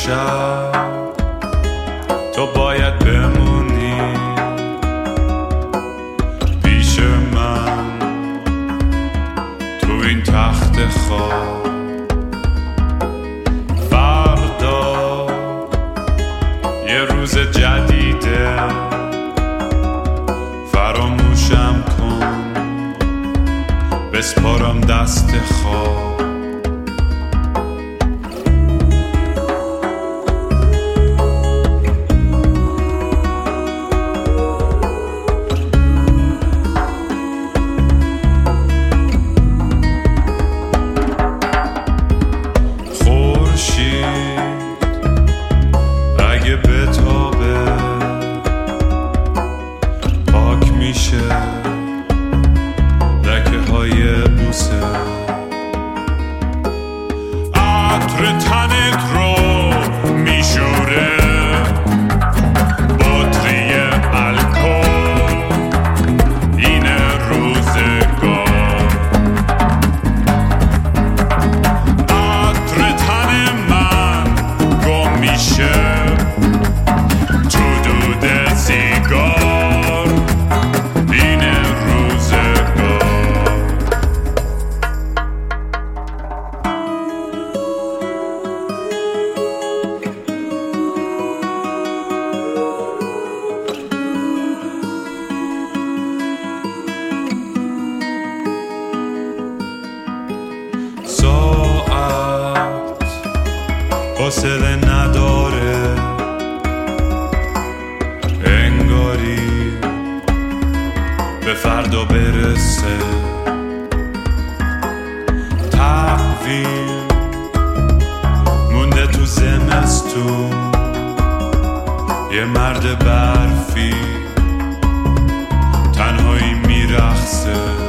شب تو باید بمونی پیش من تو این تخت خواب. فردا یه روز جدیده، فراموشم کن بسپارم دست خواب. اگه بتابه پاک میشه لکه های بوسه. عطر تنت رو میشوره بطری الکل، این روزگار. عطر تن من گم میشه ساعت حوصله نداره، انگاری به فردا برسه. تقویم مونده تو زمستون، یه مرد برفی تنهایی میرقصه.